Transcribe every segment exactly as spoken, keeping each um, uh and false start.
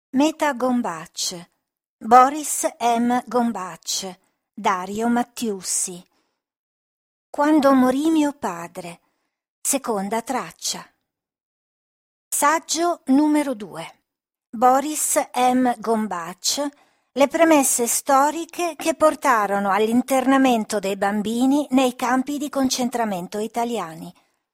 Meta Gombac, Boris M. Gombac, Dario Mattiussi. Quando morì mio padre, seconda traccia. Saggio numero due. Boris M. Gombac, le premesse storiche che portarono all'internamento dei bambini nei campi di concentramento italiani.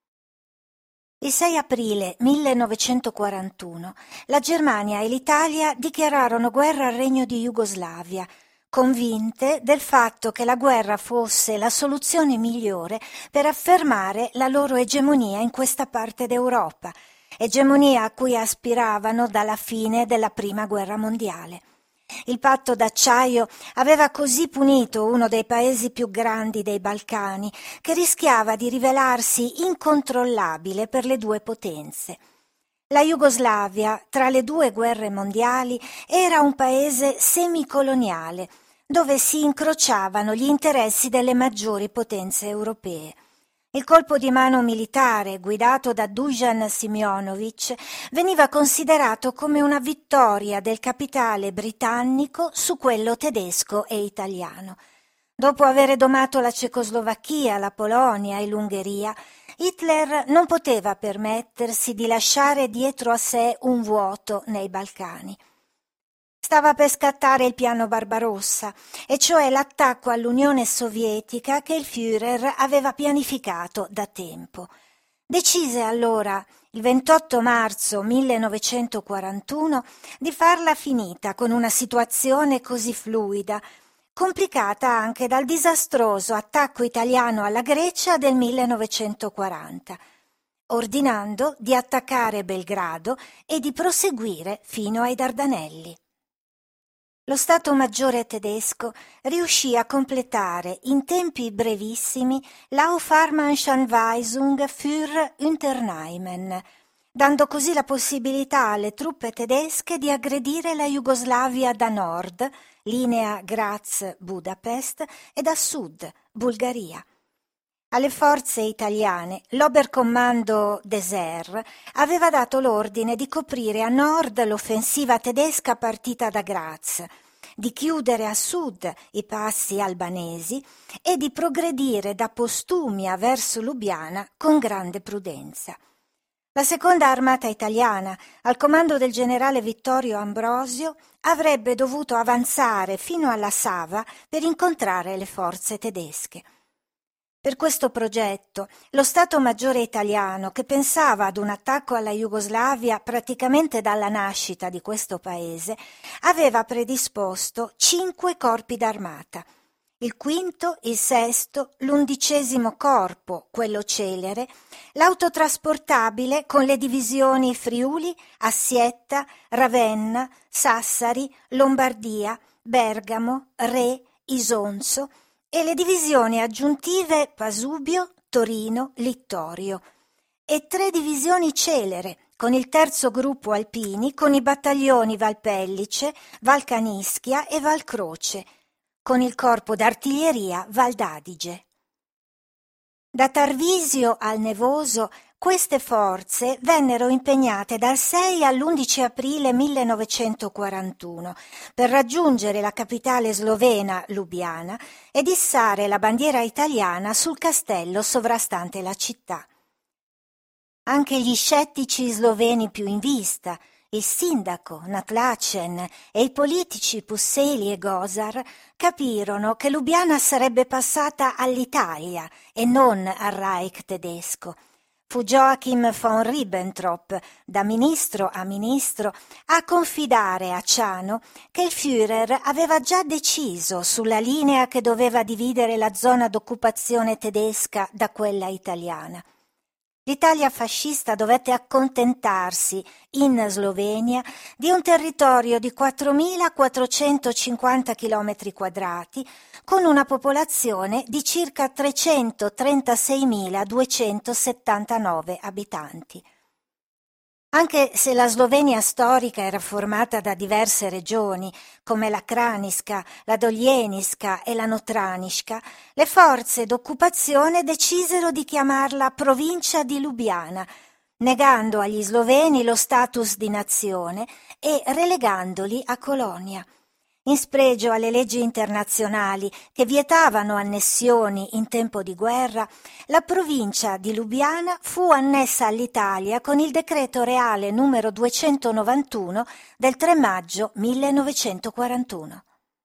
Il sei aprile millenovecentoquarantuno la Germania e l'Italia dichiararono guerra al Regno di Jugoslavia, convinte del fatto che la guerra fosse la soluzione migliore per affermare la loro egemonia in questa parte d'Europa, egemonia a cui aspiravano dalla fine della Prima Guerra Mondiale. Il patto d'acciaio aveva così punito uno dei paesi più grandi dei Balcani, che rischiava di rivelarsi incontrollabile per le due potenze. La Jugoslavia, tra le due guerre mondiali, era un paese semicoloniale, dove si incrociavano gli interessi delle maggiori potenze europee. Il colpo di mano militare, guidato da Dusan Simeonovic, veniva considerato come una vittoria del capitale britannico su quello tedesco e italiano. Dopo aver domato la Cecoslovacchia, la Polonia e l'Ungheria, Hitler non poteva permettersi di lasciare dietro a sé un vuoto nei Balcani. Stava per scattare il piano Barbarossa, e cioè l'attacco all'Unione Sovietica che il Führer aveva pianificato da tempo. Decise allora, il ventotto marzo millenovecentoquarantuno, di farla finita con una situazione così fluida, complicata anche dal disastroso attacco italiano alla Grecia del millenovecentoquaranta, ordinando di attaccare Belgrado e di proseguire fino ai Dardanelli. Lo Stato Maggiore tedesco riuscì a completare in tempi brevissimi l'Auffahrmannschanweisung für Unternehmen, dando così la possibilità alle truppe tedesche di aggredire la Jugoslavia da nord, linea Graz-Budapest, e da sud, Bulgaria. Alle forze italiane l'Oberkommando Deser aveva dato l'ordine di coprire a nord l'offensiva tedesca partita da Graz, di chiudere a sud i passi albanesi e di progredire da Postumia verso Lubiana con grande prudenza. La seconda armata italiana, al comando del generale Vittorio Ambrosio, avrebbe dovuto avanzare fino alla Sava per incontrare le forze tedesche. Per questo progetto, lo Stato Maggiore italiano, che pensava ad un attacco alla Jugoslavia praticamente dalla nascita di questo paese, aveva predisposto cinque corpi d'armata: il quinto, il sesto, l'undicesimo corpo, quello celere, l'autotrasportabile con le divisioni Friuli, Assietta, Ravenna, Sassari, Lombardia, Bergamo, Re, Isonzo, e le divisioni aggiuntive Pasubio, Torino, Littorio, e tre divisioni celere, con il terzo gruppo alpini, con i battaglioni Valpellice, Valcanischia e Valcroce, con il corpo d'artiglieria Valdadige. Da Tarvisio al Nevoso queste forze vennero impegnate dal sei all'undici aprile millenovecentoquarantuno per raggiungere la capitale slovena Lubiana ed issare la bandiera italiana sul castello sovrastante la città. Anche gli scettici sloveni più in vista, il sindaco Natlačen e i politici Pusseli e Gosar, capirono che Lubiana sarebbe passata all'Italia e non al Reich tedesco. Fu Joachim von Ribbentrop, da ministro a ministro, a confidare a Ciano che il Führer aveva già deciso sulla linea che doveva dividere la zona d'occupazione tedesca da quella italiana. L'Italia fascista dovette accontentarsi, in Slovenia, di un territorio di quattromilaquattrocentocinquanta chilometri quadrati, con una popolazione di circa trecentotrentaseiemiladuecentosettantanove abitanti. Anche se la Slovenia storica era formata da diverse regioni, come la Kraniška, la Doljeniška e la Notraniška, le forze d'occupazione decisero di chiamarla provincia di Lubiana, negando agli sloveni lo status di nazione e relegandoli a colonia. In spregio alle leggi internazionali che vietavano annessioni in tempo di guerra, la provincia di Lubiana fu annessa all'Italia con il decreto reale numero duecentonovantuno del tre maggio millenovecentoquarantuno.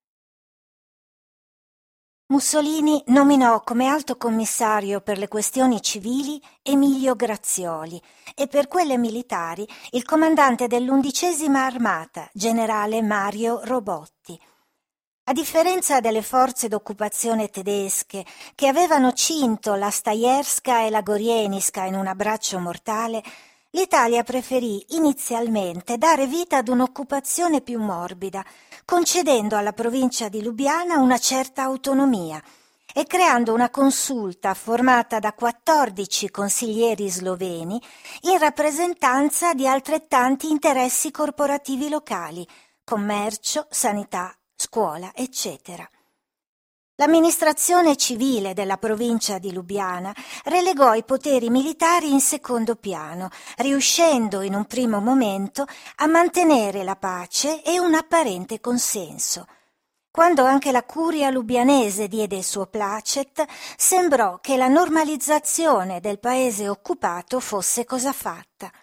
Mussolini nominò come alto commissario per le questioni civili Emilio Grazioli e per quelle militari il comandante dell'undicesima armata, generale Mario Robotti. A differenza delle forze d'occupazione tedesche che avevano cinto la Stajerska e la Gorieniska in un abbraccio mortale, l'Italia preferì inizialmente dare vita ad un'occupazione più morbida, concedendo alla provincia di Lubiana una certa autonomia e creando una consulta formata da quattordici consiglieri sloveni in rappresentanza di altrettanti interessi corporativi locali, commercio, sanità, scuola, eccetera. L'amministrazione civile della provincia di Lubiana relegò i poteri militari in secondo piano, riuscendo in un primo momento a mantenere la pace e un apparente consenso. Quando anche la curia lubianese diede il suo placet, sembrò che la normalizzazione del paese occupato fosse cosa fatta.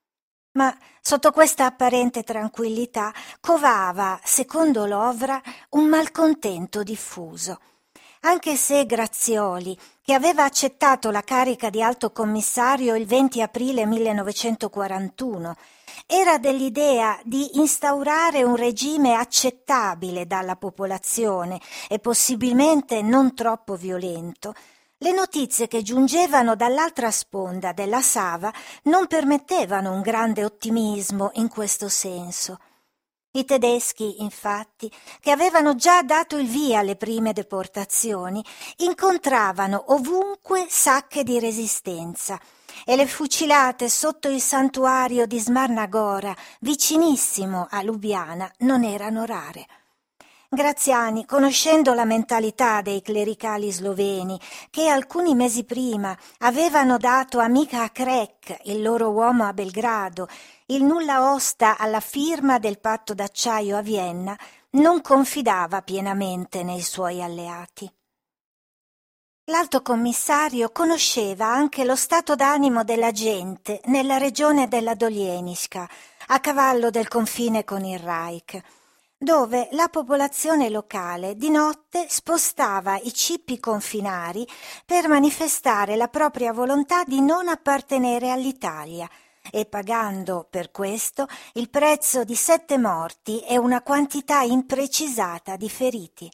Ma sotto questa apparente tranquillità covava, secondo l'Ovra, un malcontento diffuso. Anche se Grazioli, che aveva accettato la carica di alto commissario il venti aprile millenovecentoquarantuno, era dell'idea di instaurare un regime accettabile dalla popolazione e possibilmente non troppo violento, le notizie che giungevano dall'altra sponda della Sava non permettevano un grande ottimismo in questo senso. I tedeschi, infatti, che avevano già dato il via alle prime deportazioni, incontravano ovunque sacche di resistenza e le fucilate sotto il santuario di Smarnagora, vicinissimo a Lubiana, non erano rare. Graziani, conoscendo la mentalità dei clericali sloveni, che alcuni mesi prima avevano dato a Miha Krek, il loro uomo a Belgrado, il nulla osta alla firma del patto d'acciaio a Vienna, non confidava pienamente nei suoi alleati. L'alto commissario conosceva anche lo stato d'animo della gente nella regione della Dolieniska, a cavallo del confine con il Reich, dove la popolazione locale di notte spostava i cippi confinari per manifestare la propria volontà di non appartenere all'Italia e pagando per questo il prezzo di sette morti e una quantità imprecisata di feriti.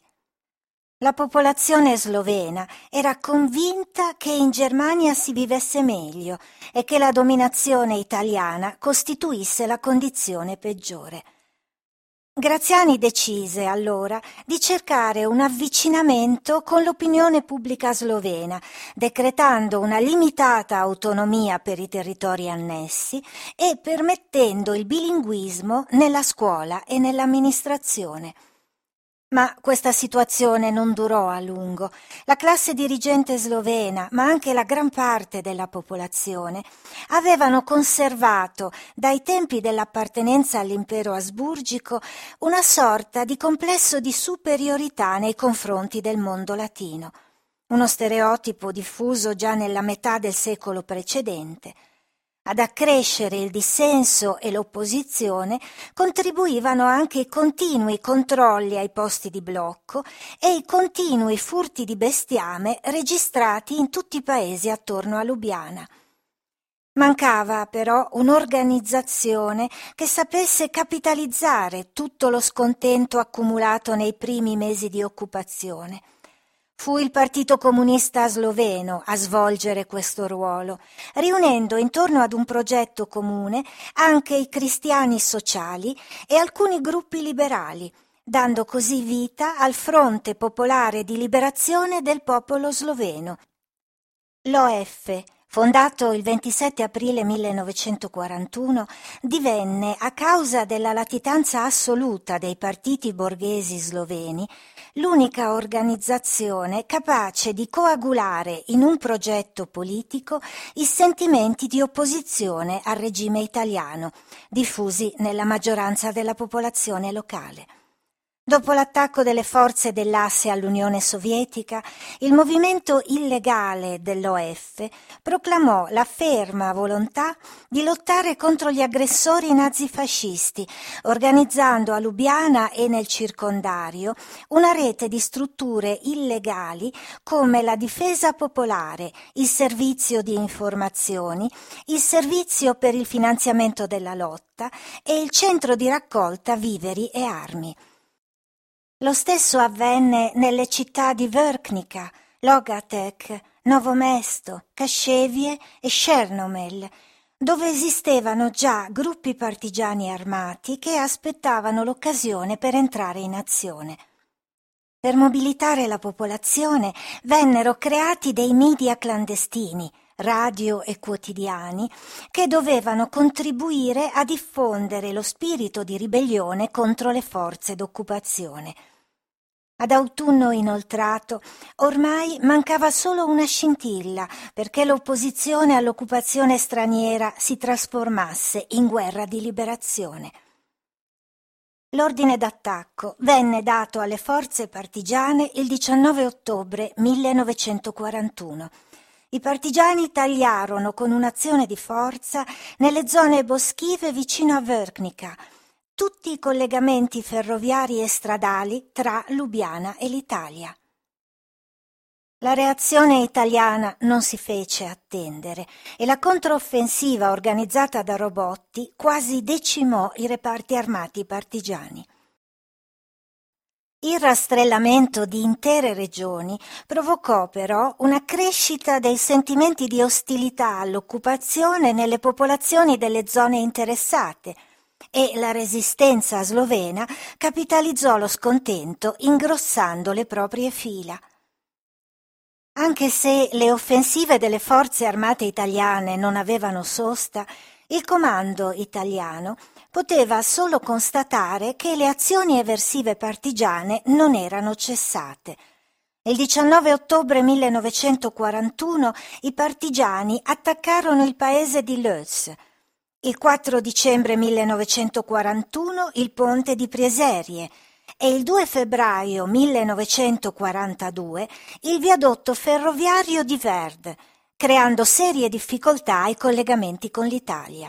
La popolazione slovena era convinta che in Germania si vivesse meglio e che la dominazione italiana costituisse la condizione peggiore. Graziani decise allora di cercare un avvicinamento con l'opinione pubblica slovena, decretando una limitata autonomia per i territori annessi e permettendo il bilinguismo nella scuola e nell'amministrazione. Ma questa situazione non durò a lungo. La classe dirigente slovena, ma anche la gran parte della popolazione, avevano conservato, dai tempi dell'appartenenza all'impero asburgico, una sorta di complesso di superiorità nei confronti del mondo latino, uno stereotipo diffuso già nella metà del secolo precedente. Ad accrescere il dissenso e l'opposizione contribuivano anche i continui controlli ai posti di blocco e i continui furti di bestiame registrati in tutti i paesi attorno a Lubiana. Mancava però un'organizzazione che sapesse capitalizzare tutto lo scontento accumulato nei primi mesi di occupazione. Fu il Partito Comunista Sloveno a svolgere questo ruolo, riunendo intorno ad un progetto comune anche i cristiani sociali e alcuni gruppi liberali, dando così vita al Fronte Popolare di Liberazione del Popolo Sloveno. L'O F, fondato il ventisette aprile millenovecentoquarantuno, divenne, a causa della latitanza assoluta dei partiti borghesi sloveni, l'unica organizzazione capace di coagulare in un progetto politico i sentimenti di opposizione al regime italiano, diffusi nella maggioranza della popolazione locale. Dopo l'attacco delle forze dell'asse all'Unione Sovietica, il movimento illegale dell'O F proclamò la ferma volontà di lottare contro gli aggressori nazifascisti, organizzando a Lubiana e nel circondario una rete di strutture illegali come la Difesa Popolare, il Servizio di Informazioni, il Servizio per il Finanziamento della Lotta e il Centro di Raccolta Viveri e Armi. Lo stesso avvenne nelle città di Vrhnica, Logatec, Novomesto, Cascevie e Chernomel, dove esistevano già gruppi partigiani armati che aspettavano l'occasione per entrare in azione. Per mobilitare la popolazione vennero creati dei media clandestini, radio e quotidiani, che dovevano contribuire a diffondere lo spirito di ribellione contro le forze d'occupazione. Ad autunno inoltrato, ormai mancava solo una scintilla perché l'opposizione all'occupazione straniera si trasformasse in guerra di liberazione. L'ordine d'attacco venne dato alle forze partigiane il diciannove ottobre millenovecentoquarantuno. I partigiani tagliarono con un'azione di forza nelle zone boschive vicino a Vrhnica tutti i collegamenti ferroviari e stradali tra Lubiana e l'Italia. La reazione italiana non si fece attendere e la controffensiva organizzata da Robotti quasi decimò i reparti armati partigiani. Il rastrellamento di intere regioni provocò però una crescita dei sentimenti di ostilità all'occupazione nelle popolazioni delle zone interessate e la resistenza slovena capitalizzò lo scontento ingrossando le proprie fila. Anche se le offensive delle forze armate italiane non avevano sosta, il comando italiano poteva solo constatare che le azioni eversive partigiane non erano cessate. Il diciannove ottobre millenovecentoquarantuno i partigiani attaccarono il paese di Lötz. Il quattro dicembre millenovecentoquarantuno il ponte di Prieserie e il due febbraio millenovecentoquarantadue il viadotto ferroviario di Verd, creando serie difficoltà ai collegamenti con l'Italia.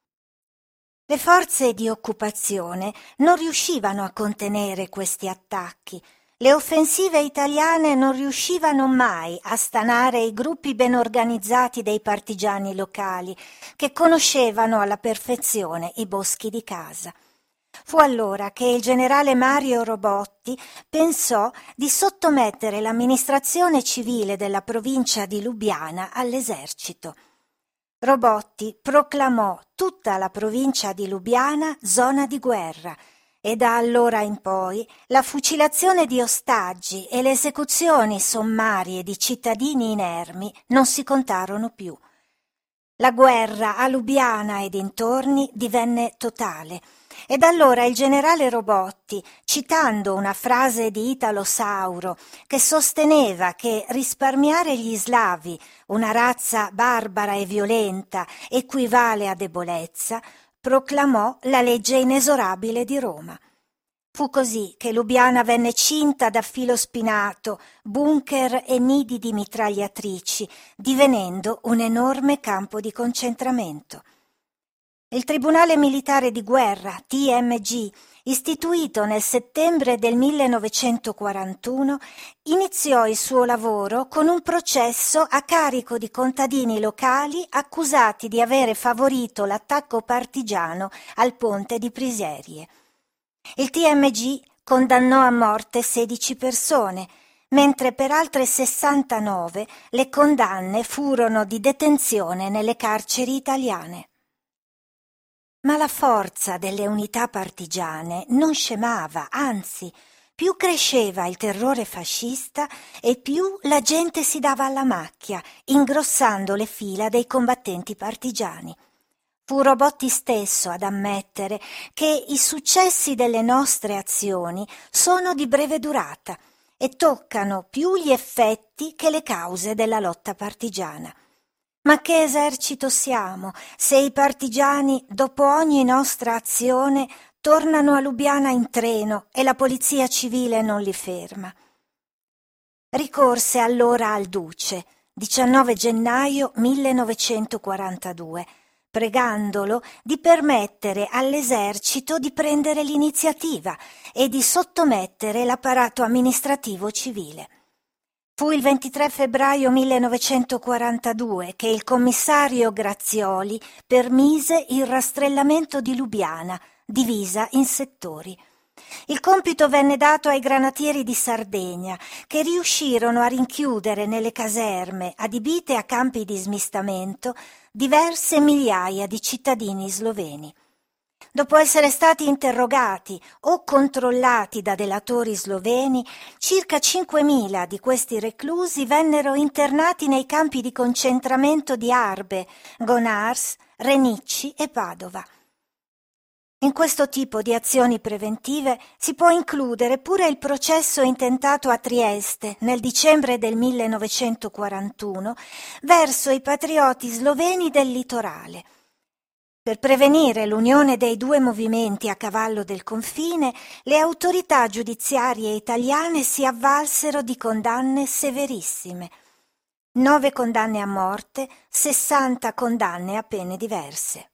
Le forze di occupazione non riuscivano a contenere questi attacchi. Le offensive italiane non riuscivano mai a stanare i gruppi ben organizzati dei partigiani locali che conoscevano alla perfezione i boschi di casa. Fu allora che il generale Mario Robotti pensò di sottomettere l'amministrazione civile della provincia di Lubiana all'esercito. Robotti proclamò tutta la provincia di Lubiana zona di guerra e da allora in poi la fucilazione di ostaggi e le esecuzioni sommarie di cittadini inermi non si contarono più. La guerra a Lubiana e dintorni divenne totale ed allora il generale Robotti, citando una frase di Italo Sauro che sosteneva che risparmiare gli slavi, una razza barbara e violenta, equivale a debolezza, proclamò la legge inesorabile di Roma. Fu così che Lubiana venne cinta da filo spinato, bunker e nidi di mitragliatrici, divenendo un enorme campo di concentramento. Il Tribunale Militare di Guerra, T M G, istituito nel settembre del millenovecentoquarantuno, iniziò il suo lavoro con un processo a carico di contadini locali accusati di avere favorito l'attacco partigiano al ponte di Prieserie. Il T M G condannò a morte sedici persone, mentre per altre sessantanove le condanne furono di detenzione nelle carceri italiane. Ma la forza delle unità partigiane non scemava, anzi, più cresceva il terrore fascista e più la gente si dava alla macchia, ingrossando le fila dei combattenti partigiani. Fu Robotti stesso ad ammettere che i successi delle nostre azioni sono di breve durata e toccano più gli effetti che le cause della lotta partigiana. Ma che esercito siamo se i partigiani, dopo ogni nostra azione, tornano a Lubiana in treno e la polizia civile non li ferma? Ricorse allora al duce, diciannove gennaio millenovecentoquarantadue, pregandolo di permettere all'esercito di prendere l'iniziativa e di sottomettere l'apparato amministrativo civile. Fu il ventitré febbraio millenovecentoquarantadue che il commissario Grazioli permise il rastrellamento di Lubiana, divisa in settori. Il compito venne dato ai granatieri di Sardegna, che riuscirono a rinchiudere nelle caserme adibite a campi di smistamento diverse migliaia di cittadini sloveni. Dopo essere stati interrogati o controllati da delatori sloveni, circa cinquemila di questi reclusi vennero internati nei campi di concentramento di Arbe, Gonars, Renicci e Padova. In questo tipo di azioni preventive si può includere pure il processo intentato a Trieste nel dicembre del millenovecentoquarantuno verso i patrioti sloveni del litorale. Per prevenire l'unione dei due movimenti a cavallo del confine, le autorità giudiziarie italiane si avvalsero di condanne severissime. Nove condanne a morte, sessanta condanne a pene diverse.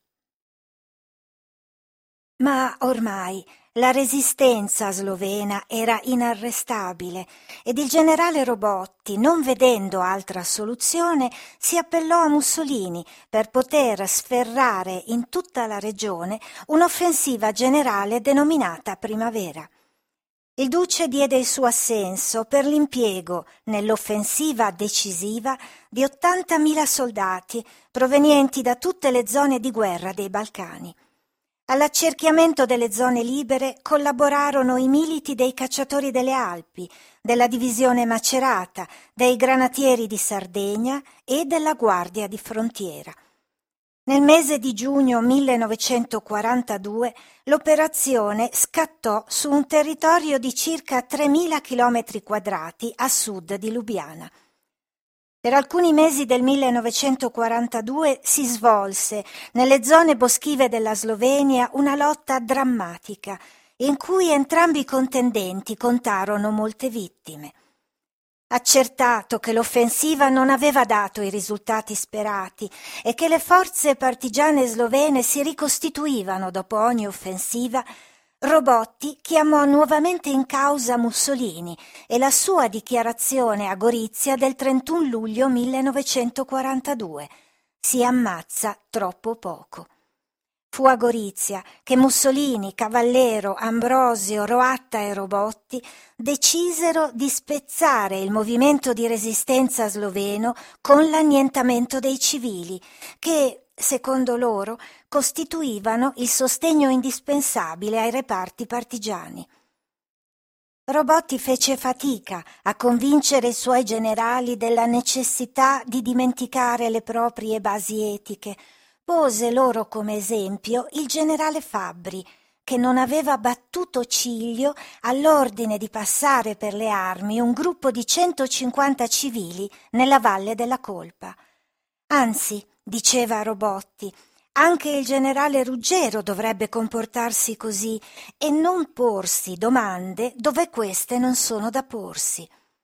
Ma ormai la resistenza slovena era inarrestabile ed il generale Robotti, non vedendo altra soluzione, si appellò a Mussolini per poter sferrare in tutta la regione un'offensiva generale denominata Primavera. Il duce diede il suo assenso per l'impiego nell'offensiva decisiva di ottantamila soldati provenienti da tutte le zone di guerra dei Balcani. All'accerchiamento delle zone libere collaborarono i militi dei cacciatori delle Alpi, della divisione Macerata, dei granatieri di Sardegna e della Guardia di Frontiera. Nel mese di giugno millenovecentoquarantadue l'operazione scattò su un territorio di circa tremila chilometri quadrati a sud di Lubiana. Per alcuni mesi del millenovecentoquarantadue si svolse nelle zone boschive della Slovenia una lotta drammatica, in cui entrambi i contendenti contarono molte vittime. Accertato che l'offensiva non aveva dato i risultati sperati e che le forze partigiane slovene si ricostituivano dopo ogni offensiva, Robotti chiamò nuovamente in causa Mussolini e la sua dichiarazione a Gorizia del trentuno luglio millenovecentoquarantadue: si ammazza troppo poco. Fu a Gorizia che Mussolini, Cavallero, Ambrosio, Roatta e Robotti decisero di spezzare il movimento di resistenza sloveno con l'annientamento dei civili, che, secondo loro, costituivano il sostegno indispensabile ai reparti partigiani. Robotti fece fatica a convincere i suoi generali della necessità di dimenticare le proprie basi etiche. Pose loro come esempio il generale Fabbri, che non aveva battuto ciglio all'ordine di passare per le armi un gruppo di centocinquanta civili nella Valle della Colpa. Anzi, diceva Robotti, anche il generale Ruggero dovrebbe comportarsi così e non porsi domande dove queste non sono da porsi.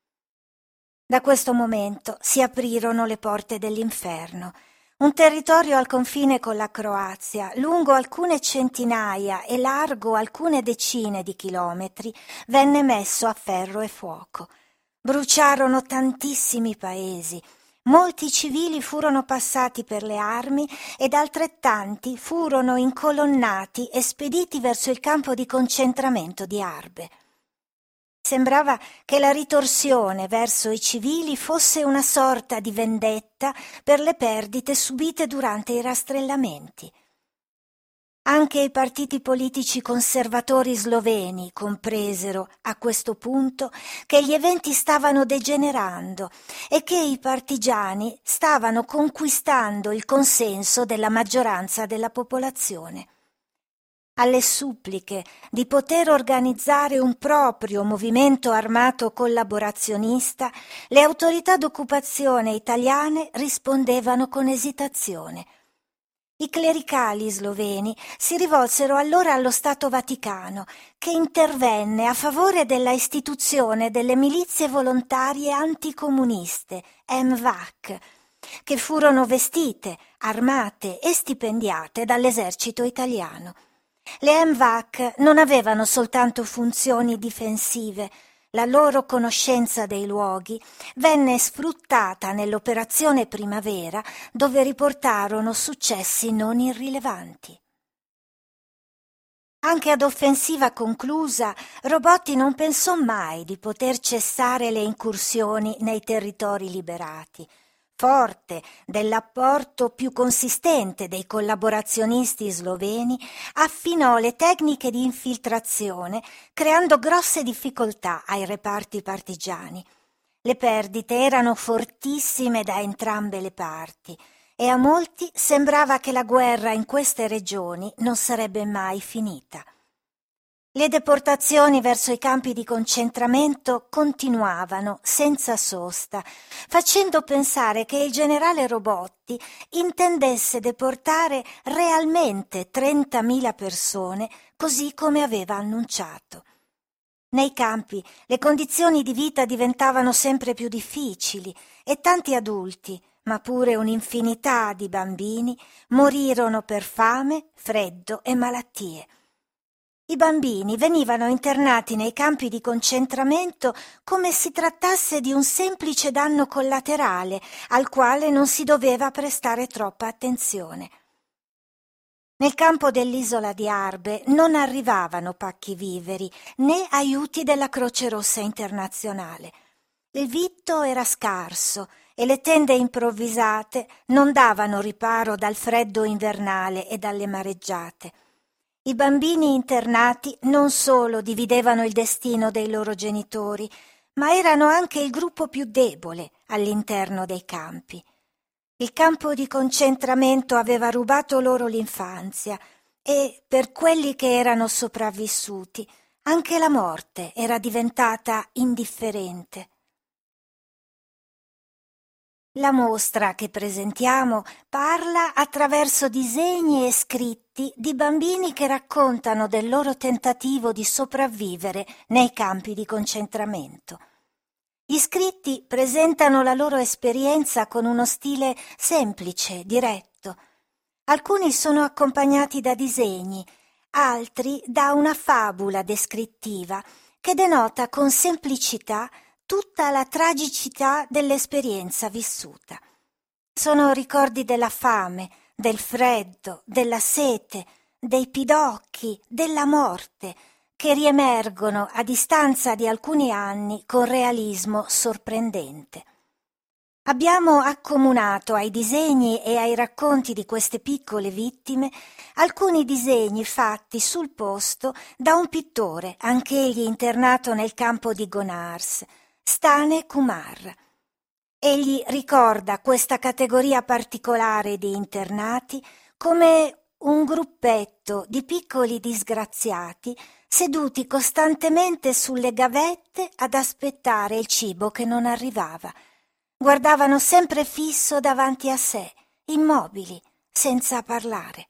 Da questo momento si aprirono le porte dell'inferno. Un territorio al confine con la Croazia, lungo alcune centinaia e largo alcune decine di chilometri, venne messo a ferro e fuoco. Bruciarono tantissimi paesi. Molti civili furono passati per le armi ed altrettanti furono incolonnati e spediti verso il campo di concentramento di Arbe. Sembrava che la ritorsione verso i civili fosse una sorta di vendetta per le perdite subite durante i rastrellamenti. Anche i partiti politici conservatori sloveni compresero a questo punto che gli eventi stavano degenerando e che i partigiani stavano conquistando il consenso della maggioranza della popolazione. Alle suppliche di poter organizzare un proprio movimento armato collaborazionista, le autorità d'occupazione italiane rispondevano con esitazione. I clericali sloveni si rivolsero allora allo Stato Vaticano, che intervenne a favore della istituzione delle milizie volontarie anticomuniste, M V A C, che furono vestite, armate e stipendiate dall'esercito italiano. Le M V A C non avevano soltanto funzioni difensive. La loro conoscenza dei luoghi venne sfruttata nell'operazione Primavera, dove riportarono successi non irrilevanti. Anche ad offensiva conclusa, Robotti non pensò mai di poter cessare le incursioni nei territori liberati. Forte dell'apporto più consistente dei collaborazionisti sloveni, affinò le tecniche di infiltrazione, creando grosse difficoltà ai reparti partigiani. Le perdite erano fortissime da entrambe le parti e a molti sembrava che la guerra in queste regioni non sarebbe mai finita. Le deportazioni verso i campi di concentramento continuavano senza sosta, facendo pensare che il generale Robotti intendesse deportare realmente trentamila persone, così come aveva annunciato. Nei campi le condizioni di vita diventavano sempre più difficili e tanti adulti, ma pure un'infinità di bambini, morirono per fame, freddo e malattie. I bambini venivano internati nei campi di concentramento come si trattasse di un semplice danno collaterale al quale non si doveva prestare troppa attenzione. Nel campo dell'isola di Arbe non arrivavano pacchi viveri né aiuti della Croce Rossa Internazionale. Il vitto era scarso e le tende improvvisate non davano riparo dal freddo invernale e dalle mareggiate. I bambini internati non solo dividevano il destino dei loro genitori, ma erano anche il gruppo più debole all'interno dei campi. Il campo di concentramento aveva rubato loro l'infanzia e, per quelli che erano sopravvissuti, anche la morte era diventata indifferente. La mostra che presentiamo parla attraverso disegni e scritti di bambini che raccontano del loro tentativo di sopravvivere nei campi di concentramento. Gli scritti presentano la loro esperienza con uno stile semplice, diretto. Alcuni sono accompagnati da disegni, altri da una fabula descrittiva che denota con semplicità tutta la tragicità dell'esperienza vissuta. Sono ricordi della fame, del freddo, della sete, dei pidocchi, della morte, che riemergono a distanza di alcuni anni con realismo sorprendente. Abbiamo accomunato ai disegni e ai racconti di queste piccole vittime alcuni disegni fatti sul posto da un pittore, anch'egli internato nel campo di Gonars, Stane Kumar. Egli ricorda questa categoria particolare di internati come un gruppetto di piccoli disgraziati seduti costantemente sulle gavette ad aspettare il cibo che non arrivava. Guardavano sempre fisso davanti a sé, immobili, senza parlare.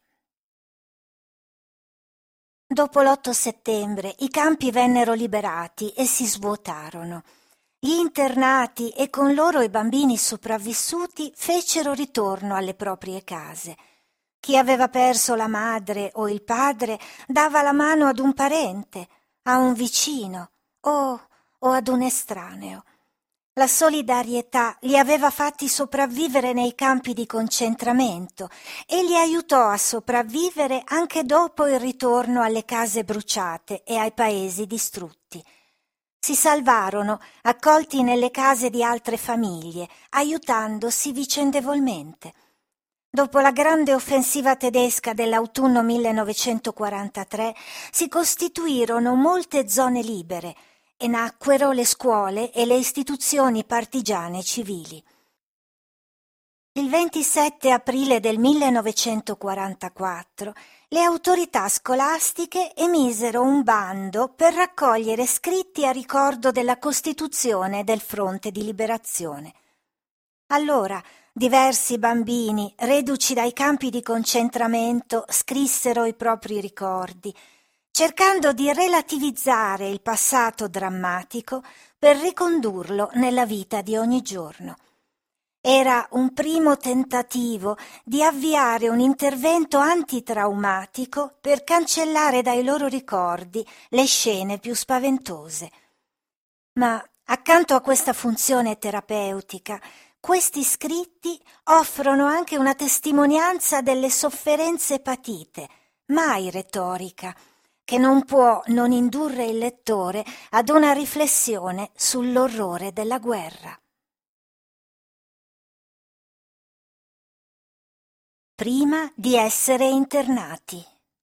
Dopo l'otto settembre i campi vennero liberati e si svuotarono. Gli internati e con loro i bambini sopravvissuti fecero ritorno alle proprie case. Chi aveva perso la madre o il padre dava la mano ad un parente, a un vicino o, o ad un estraneo. La solidarietà li aveva fatti sopravvivere nei campi di concentramento e li aiutò a sopravvivere anche dopo il ritorno alle case bruciate e ai paesi distrutti. Si salvarono, accolti nelle case di altre famiglie, aiutandosi vicendevolmente. Dopo la grande offensiva tedesca dell'autunno millenovecentoquarantatré si costituirono molte zone libere e nacquero le scuole e le istituzioni partigiane civili. Il ventisette aprile del millenovecentoquarantaquattro le autorità scolastiche emisero un bando per raccogliere scritti a ricordo della costituzione del Fronte di Liberazione. Allora diversi bambini, reduci dai campi di concentramento, scrissero i propri ricordi, cercando di relativizzare il passato drammatico per ricondurlo nella vita di ogni giorno. Era un primo tentativo di avviare un intervento antitraumatico per cancellare dai loro ricordi le scene più spaventose. Ma accanto a questa funzione terapeutica, questi scritti offrono anche una testimonianza delle sofferenze patite, mai retorica, che non può non indurre il lettore ad una riflessione sull'orrore della guerra. Prima di essere internati.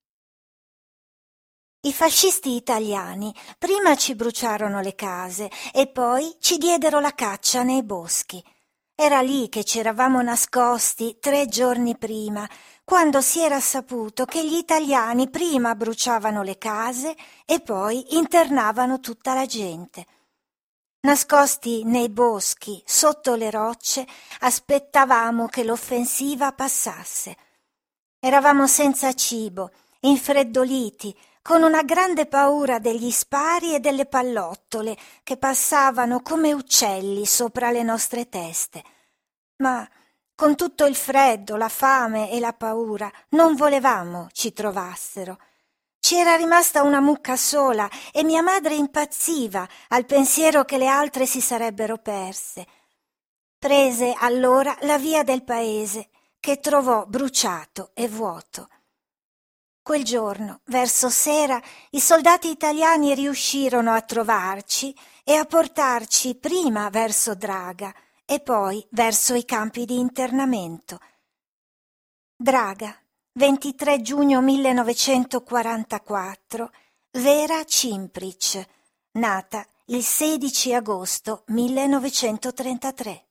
I fascisti italiani prima ci bruciarono le case e poi ci diedero la caccia nei boschi. Era lì che ci eravamo nascosti tre giorni prima, quando si era saputo che gli italiani prima bruciavano le case e poi internavano tutta la gente. Nascosti nei boschi, sotto le rocce, aspettavamo che l'offensiva passasse. Eravamo senza cibo, infreddoliti, con una grande paura degli spari e delle pallottole che passavano come uccelli sopra le nostre teste. Ma con tutto il freddo, la fame e la paura non volevamo ci trovassero. Ci era rimasta una mucca sola e mia madre impazziva al pensiero che le altre si sarebbero perse. Prese allora la via del paese, che trovò bruciato e vuoto. Quel giorno, verso sera, i soldati italiani riuscirono a trovarci e a portarci prima verso Draga e poi verso i campi di internamento. Draga, ventitré giugno millenovecentoquarantaquattro, Vera Cimprich, nata il sedici agosto millenovecentotrentatré.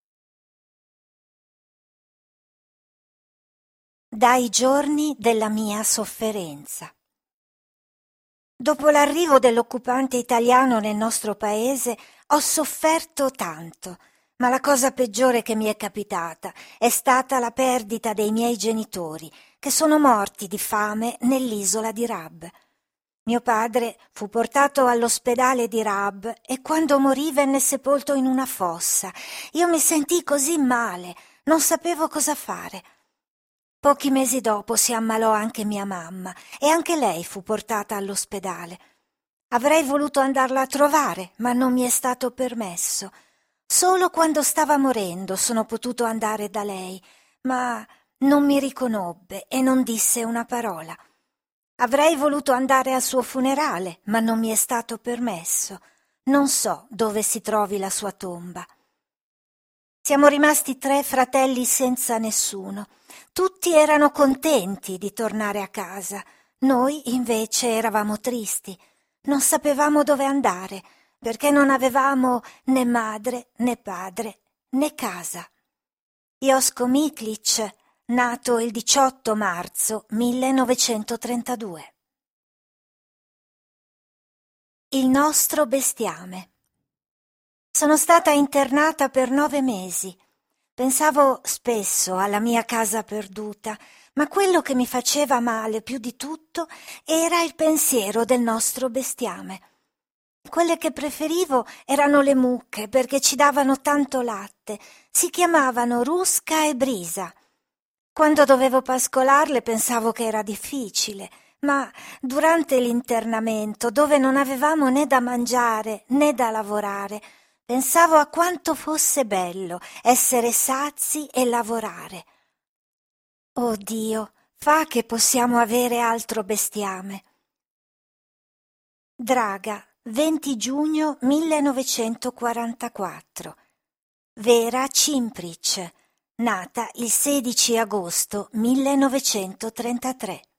Dai giorni della mia sofferenza. Dopo l'arrivo dell'occupante italiano nel nostro paese ho sofferto tanto, ma la cosa peggiore che mi è capitata è stata la perdita dei miei genitori, che sono morti di fame nell'isola di Rab. Mio padre fu portato all'ospedale di Rab e quando morì venne sepolto in una fossa. Io mi sentii così male, non sapevo cosa fare. Pochi mesi dopo si ammalò anche mia mamma e anche lei fu portata all'ospedale. Avrei voluto andarla a trovare, ma non mi è stato permesso. Solo quando stava morendo sono potuto andare da lei, ma non mi riconobbe e non disse una parola. Avrei voluto andare al suo funerale, ma non mi è stato permesso. Non so dove si trovi la sua tomba. Siamo rimasti tre fratelli senza nessuno. Tutti erano contenti di tornare a casa. Noi invece eravamo tristi. Non sapevamo dove andare, perché non avevamo né madre, né padre, né casa. Josko Miklic, nato il diciotto marzo millenovecentotrentadue. Il nostro bestiame. Sono stata internata per nove mesi. Pensavo spesso alla mia casa perduta, ma quello che mi faceva male più di tutto era il pensiero del nostro bestiame. Quelle che preferivo erano le mucche perché ci davano tanto latte. Si chiamavano Rusca e Brisa. Quando dovevo pascolarle pensavo che era difficile, ma durante l'internamento, dove non avevamo né da mangiare né da lavorare, pensavo a quanto fosse bello essere sazi e lavorare. Oh Dio, fa che possiamo avere altro bestiame. Draga, venti giugno millenovecentoquarantaquattro. Vera Cimprich, nata il sedici agosto millenovecentotrentatré.